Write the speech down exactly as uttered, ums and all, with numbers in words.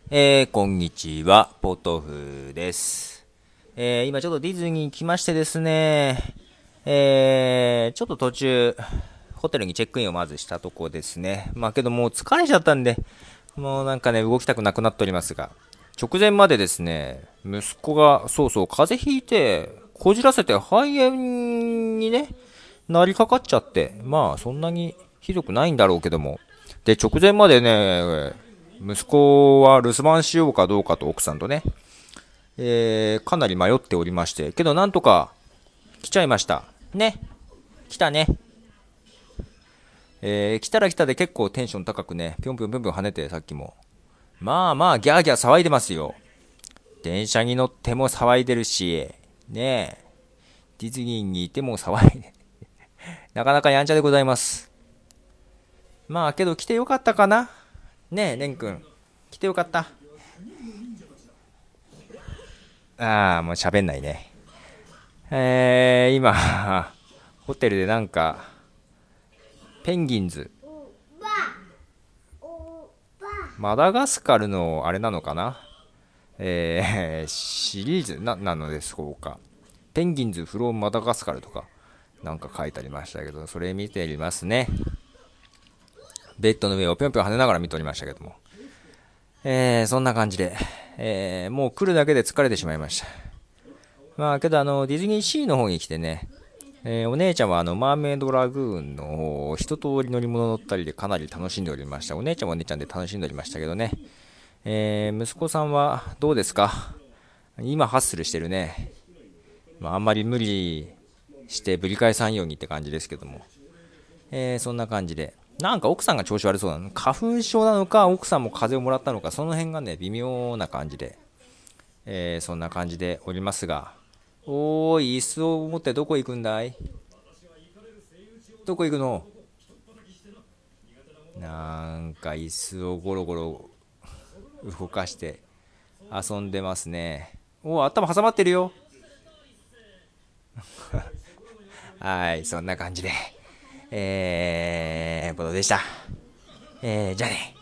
えー、こんにちは、ポトフです。えー、今ちょっとディズニー来ましてですね、えー、ちょっと途中、ホテルにチェックインをまずしたとこですね。まあけどもう疲れちゃったんで、もうなんかね、動きたくなくなっておりますが、直前までですね、息子が、そうそう、風邪ひいて、こじらせて肺炎にね、なりかかっちゃって、まあそんなにひどくないんだろうけども、で、直前までね、息子は留守番しようかどうかと奥さんとね、えー、かなり迷っておりまして、けどなんとか来ちゃいました。ね。来たね。えー、来たら来たで結構テンション高くね、ぴょんぴょんぴょんぴょん跳ねてさっきも。まあまあギャーギャー騒いでますよ。電車に乗っても騒いでるし、ねえ、ディズニーにいても騒いで、なかなかやんちゃでございます。まあけど来てよかったかな。ねえ、レン君。来てよかった。ああ、もう喋んないね。えー、今、ホテルでなんか、ペンギンズ、マダガスカルのあれなのかな、えー、シリーズな、なのでしょうか。ペンギンズフローマダガスカルとか、なんか書いてありましたけど、それ見ていますね。ベッドの上をぴょんぴょん跳ねながら見ておりましたけども。えー、そんな感じで、えー、もう来るだけで疲れてしまいました。まあ、けどあの、ディズニーシーの方に来てね、えーお姉ちゃんはあの、マーメイドラグーンの一通り乗り物乗ったりでかなり楽しんでおりました。お姉ちゃんはお姉ちゃんで楽しんでおりましたけどね。えー息子さんはどうですか？今ハッスルしてるね。まあ、あんまり無理してぶり返さんようにって感じですけども。えーそんな感じで。なんか奥さんが調子悪そうなの。花粉症なのか、奥さんも風邪をもらったのか、その辺がね、微妙な感じで。えーそんな感じでおりますが。おーい、椅子を持ってどこ行くんだい？どこ行くの？なんか椅子をゴロゴロ動かして遊んでますね。お、頭挟まってるよ。はい、そんな感じで。えー、ボトでした。えー、じゃあね。